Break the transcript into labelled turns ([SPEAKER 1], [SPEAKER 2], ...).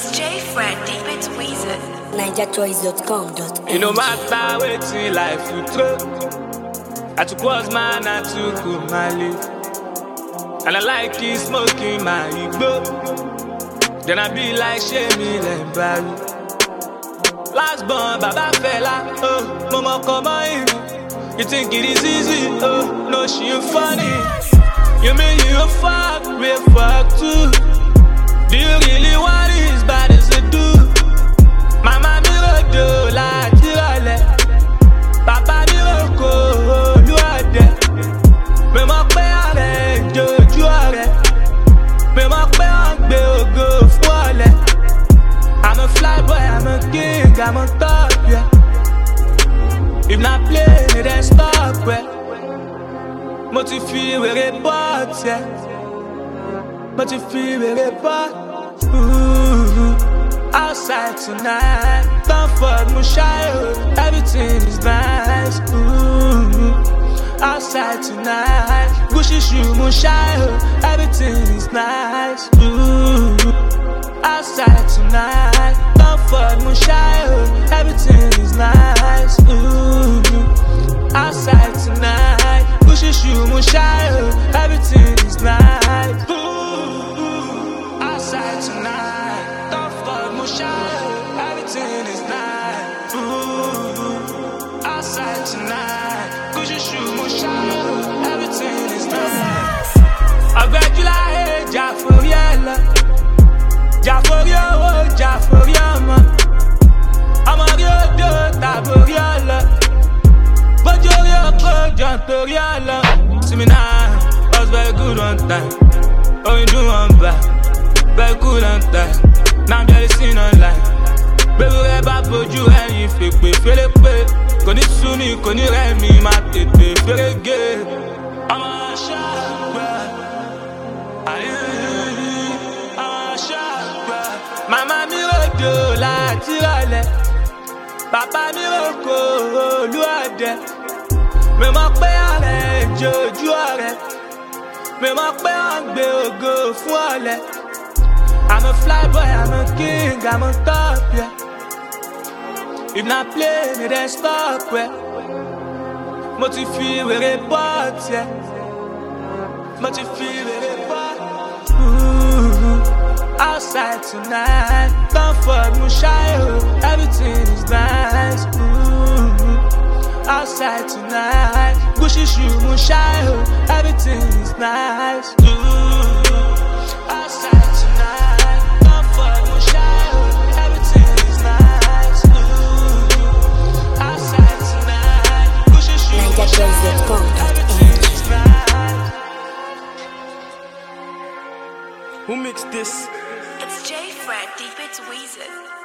[SPEAKER 1] It's J Fred, deep it's Weezer.
[SPEAKER 2] NigerChoice.com.ng.
[SPEAKER 3] You know matter waiting life you throw. I took what's mine, I took my life. And I like it smoking my igbo. Then I be like Shemi Lembari. Last born, Baba fella, oh, Mama come on. You think it is easy, oh, no she ain't funny. You mean you a fuck, we fuck too. Do you really want it as bad as I do? Mama mi rodo la tirale. Papa mi roko luade. Me mo pe are joju are. Me mo pe angbe ogo fuole. I'm a fly boy, I'm a king, I'm on top, yeah. If not play, then stop, yeah. Motifi we report, yeah. Motifi we report. Outside tonight, comfort Mushayo, everything is nice. Outside tonight, Gucci shoe Mushayo, everything is nice. Outside tonight, comfort Mushayo, everything is nice. Outside tonight, Gucci shoe Mushayo, everything is nice. Outside tonight, comfort Mushayo, everything is nice. Outside tonight, Gucci shoe Mushayo, everything is nice. I bet you like Jaforiella. Jaforio, Jaforiama. I'm a real dude, Taboriala. But you're real good, Jantoriala. See me now, I was very good on time. Oh, you do one back, very good on time. Now I'm just seen online. Baby, we're back for you and you fake me, feel it, pay. Koni suni, koni remi, ma tete, feel it gay. I'm a shark, Mama mi rodo la tirale. Papa mi roko luade. Me mo pe are joju are. Me mo pe angbe ogo fun ole. I'm a fly boy, I'm a king, I'm on top, yeah. If not play, then stop, yeah. Motifi we report, yeah. Motifi we report. Outside tonight, comfort Mushayo, everything is nice. Outside tonight, Gucci shoe Mushayo, everything is nice. Outside tonight, comfort Mushayo, everything is nice. Outside tonight, Gucci shoe Mushayo, everything is nice. Who mixed this?
[SPEAKER 1] It's J Fred, deep it's Weezer.